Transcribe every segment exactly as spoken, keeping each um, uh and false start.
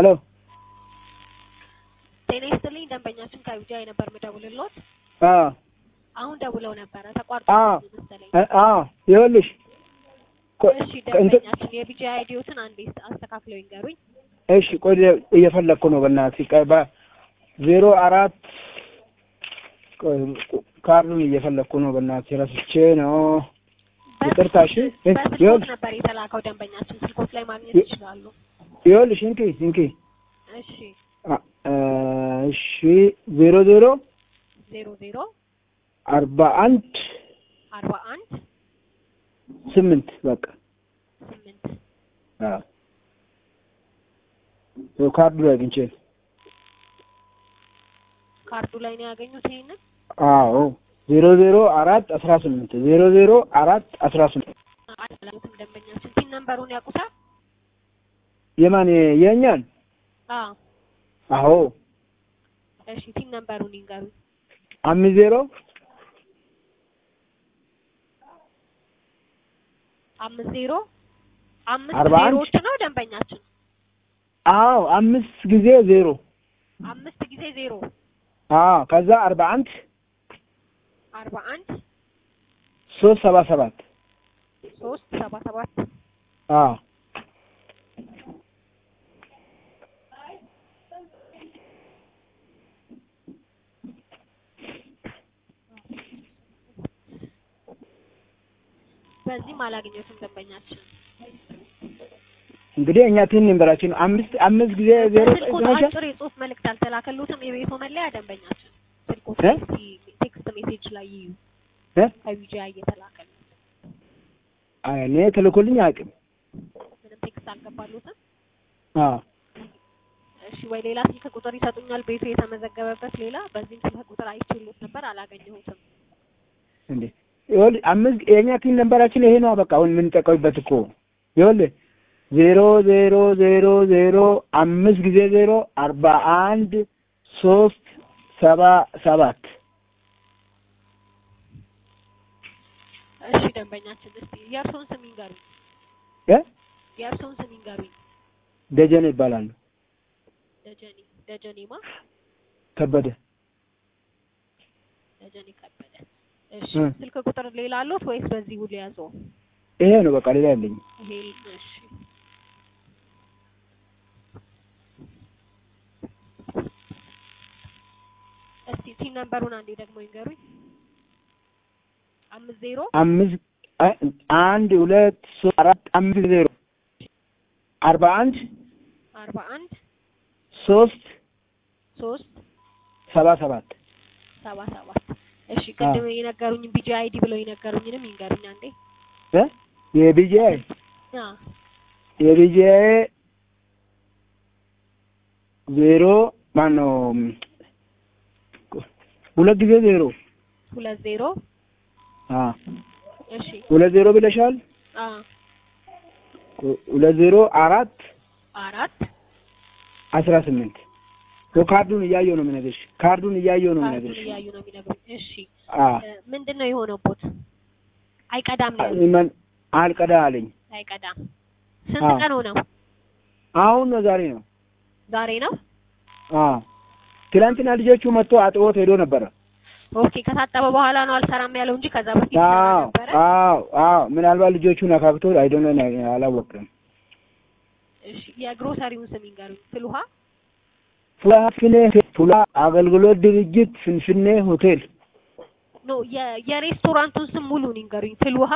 ሄሎ ጤና ይስጥልኝ ደንበኛችን ከቢጃ የነበር መደውልልዎት አዎ አሁን ደውለው ነበር ተቋርጦ መሰለኝ አዎ ይኸውልሽ እሺ ደንበኛችን የቢጃ አይዲዎትን አንዴ አስተካክለው ይንገሩኝ እሺ ቆይ እየፈለኩ ነው በእናትህ ቀባ ዜሮ አራት ካርዱን እየፈለኩ ነው በእናትህ ረስቼ ነው ይቅርታሽ ይኸውልሽ ነበር የተላከው ደንበኛችን ስልኮት ላይ ማግኘት ይችላሉ ይኸውልሽ እንኪ እንኪ እሺ እሺ ዜሮ ዜሮ ዜሮ ዜሮ አርባ አንድ አርባ አንድ ስምንት በቃ ስምንት አዎ ካርዱ ላይ አግኝቼ ካርዱ ላይ ነው ያገኙት ይሄንን አዎ ዜሮ ዜሮ አራት አስራ ስምንት ዜሮ ዜሮ አራት አስራ ስምንት አላሉትም ደንበኛችን ቲን ነምበሩን ያውቁታል የማን የኛን አዎ አዎ እሺ ቲን ነምበሩን ይንገሩኝ አምስት ዜሮ አምስት ዜሮ አምስት ዜሮዎች ነው ደንበኛችን አዎ አምስት ጊዜ ዜሮ አምስት ጊዜ ዜሮ አዎ ከዛ አርባ አንድ አርባ አንድ ሶስት ሰባ ሰባት ሶስት ሰባ ሰባት አዎ በዚህ ማላገኘቱም ደንበኛችን እንግዲህ እኛ ቲን ነምበራችን አምስት አምስት ጊዜ ዜሮ ስልኩት አጭር የጽሁፍ መልእክት አልተላከሉትም የቤቱ መለያ ደንበኛችን ስልኩት ቴክስት ሜሴጅ ላይ ይዩ እ ከቢጃ እየተላከለ አይ እኔ ተልኮልኝ አቅም ምንም ቴክስት አልገባሉትም አዎ እሺ ወይ ሌላ ስልክ ቁጥር ይሰጡኛል ቤቱ የተመዘገበበት ሌላ በዚህም ስልክ ቁጥር አይችሉት ነበር አላገኘሁትም እንዴ ይኸውልህ አምስት የኛ ቲን ነምበራችን ይሄ ነው በቃ አሁን ምን ተቀበልበት እኮ ይኸውልህ ዜሮ ዜሮ ዜሮ ዜሮ አምስት ጊዜ ዜሮ አርባ አንድ ሶስት ሰባ ሰባት እሺ ደንበኛችን እስቲ የእርሶን ስም ይንገሩኝ እ የእርሶን ስም ይንገሩኝ ደጀኔ ይባላል ደጀኔ ደጀኔማ ከበደ ደጀኔ ከበደ እሺ ስልክ ቁጥር ሌላ አሉት ወይስ በዚህ ሁሉ ያዘው ይሄ ነው በቃ ሌላ የለኝም ይሄ እሺ እስቲ ቲን ነምበሩን አንዴ ደግሞ ይንገሩኝ አምስት ዜሮ አምስት አንድ ሁለት ሶስት አራት አምስት ዜሮ አርባ አንድ አርባ አንድ ሶስት ሶስት ሰባ ሰባት ሰባ ሰባት እሺ ቅድም የነገሩኝ ቢጂ አይዲ ብለው የነገሩኝንም ይንገሩኝ አንዴ እ የቢጂ አ የቢጂ ዜሮ ማነው ሁለት ጊዜ ዜሮ ሁለት ዜሮ አ እሺ ሁለት ዜሮ ብለሻል አ ሁለት ዜሮ አራት አራት አስራ ስምንት ካርዱን እያየሁ ነው የምነግርሽ ካርዱን እያየሁ ነው የምነግርሽ ካርዱን እያየሁ ነው የሚነግሩኝ እሺ አ ምንድነው የሆነውት አይቀዳም ነው ምን አልቀዳ አለኝ አይቀዳም ስንት ቀን ሆነው አሁን ነው ዛሬ ነው ዛሬ ነው አ ትላንትና ልጆቹ መጥቶ አጥቦት ሄዶ ነበር ኦኬ ከታጠበ በኋላ ነው አልሰራም ያለው እንጂ ከዛ በፊት ነበር አዎ አዎ ምናልባት ልጆቹ ነካክቶ አይ ዶንት ኖ አላወቅም እሺ የግሮሰሪውን ስም ይንገሩኝ ፍልውሃ ፍላፍኔ ፍላ አገልግሎት ድርጅት ፍንፍኔ ሆቴል ኖ የሬስቶራንቱን ስም ሙሉን ይንገሩኝ ፍልውሃ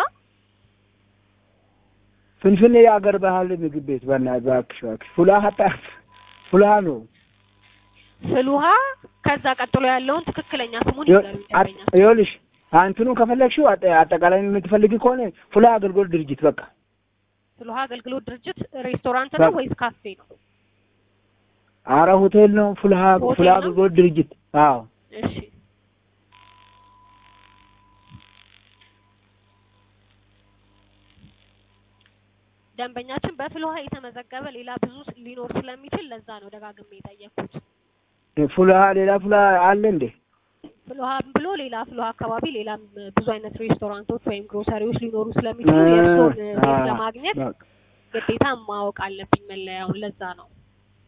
ፍንፍኔ የአገር ባህል ምግብ ቤት በእናትህ ፍላ ሀጣ ፍላ ነው ፍልውሃ ከዛ ቀጥሎ ያለውን ትክክለኛ ስሙን ይንገሩኝ ደንበኛ ይኸውልሽ አንተኑ ከፈለግሽው አጠቃላይ የምትፈልጊ ከሆነ ፍላ አገልግሎት ድርጅት በቃ ፍልውሃ አገልግሎት ድርጅት ሬስቶራንት ነው ወይስ ካፌ ነው አራ ሆቴል ነው ፍላ ፍላ አገልግሎት ድርጅት አዎ እሺ ደንበኛችን በፍልውሃ የተመዘገበ ሌላ ብዙ ሊኖር ስለሚችል ለዛ ነው ደጋግሜ የጠየኩት ፍልውሃ ሌላ ፍላ አለ እንዴ ፍልውሃ ብሎ ሌላ ፍልውሃ አካባቢ ሌላ ብዙ አይነት ሬስቶራንቶች ወይም ግሮሰሪዎች ሊኖሩ ስለሚችሉ የእርሶን ቤት ለማግኘት ግዴታ ማወቅ አለብኝ መለያውን ለዛ ነው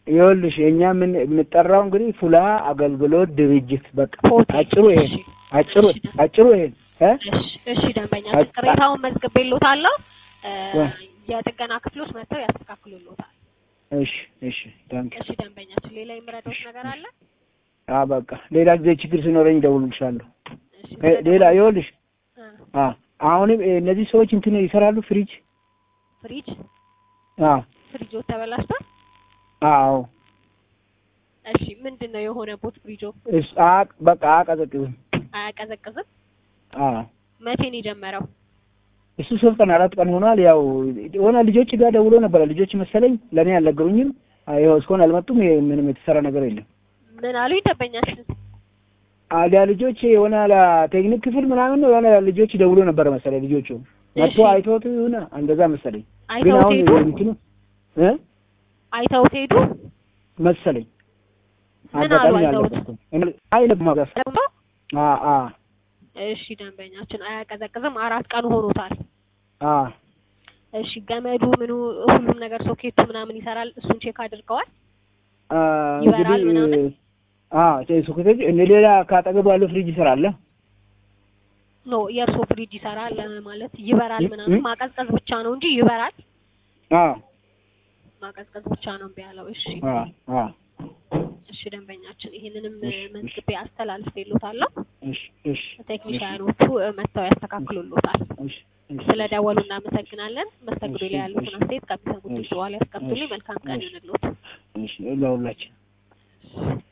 ይኸውልሽ የኛ ምን የምጠራው እንግዲህ ፉላ አገልግሎት ድርጅት በቃ አጭሩ ይሄ አጭሩ አጭሩ ይሄ እ እሺ እሺ ደንበኛ ቅሬታውን መዝግቤልዎታለሁ የጥገና ክፍሎች መጥተው ያስተካክሉልዎታል እሺ እሺ ታንክ እሺ ደንበኛችን ሌላ የምረዳዎት ነገር አለ አ በቃ ሌላ ጊዜ ችግር ሲኖረኝ ደውልልሻለሁ ሌላ ይኸውልሽ አ አሁን እነዚህ ሰዎች እንትን ይሰራሉ ፍሪጅ ፍሪጅ አ ፍሪጆ ተበላሽቷል አዎ እሺ ምንድነው የሆነበት ፍሪጆ እስ አ በቃ አቀዘቅዝም አያቀዘቅዝም አ መቼ ነው የጀመረው እሱ ሶስት ቀን አራት ቀን ሆኗል ያው ሆነ ልጆች ጋር ደውሎ ነበር ልጆች መሰለኝ ለኔ ያልነገሩኝም አይው እስኮን አልመጡም ምንም የተሰራ ነገር የለም ምን አሉ ይደበኛችን አዲያ ልጆች የሆነ ቴክኒክ ክፍል ምናምን ነው የሆነ ልጆች ደውሎ ነበር መሰለኝ ልጆቹ መጥቶ አይቶት ሆነ እንደዛ መሰለኝ ግን አሁን እንትኑ እ አይተውት ሄዱ መሰለኝ አጋጣሚ አይተውት አይለም ማጋስ አ አ እሺ ደንበኛችን አያቀዘቅዝም አራት ቀን ሆኖታል አ እሺ ገመዱ ምኑ ሁሉም ነገር ሶኬቱ ምናምን ይሰራል እሱን ቼክ አድርገዋል አ እንግዲህ አ ሶኬቱ እንደሌላ ካጠገቡ ያለው ፍሪጅ ይሰራል ኖ የርሶ ፍሪጅ ይሰራል ማለት ይበራል ምናምን ማቀዝቀዝ ብቻ ነው እንጂ ይበራል አ ማቀዝቀዝ ብቻ ነው ቢያለው እሺ አ አ እሺ ደንበኛችን ይሄንንም መንስቤ አስተላልፌልዎታለሁ እሺ እሺ ቴክኒሻኖቹ መጥተው ያስተካክሉልዎታል እሺ ስለደወሉ እናመሰግናለን መስተንግዶ ላይ ያሉትን አስተያየት ከሚሰሙት በኋላ ያስቀምጡልኝ መልካም ቀን ይሁንልዎት እሺ ለሁላችን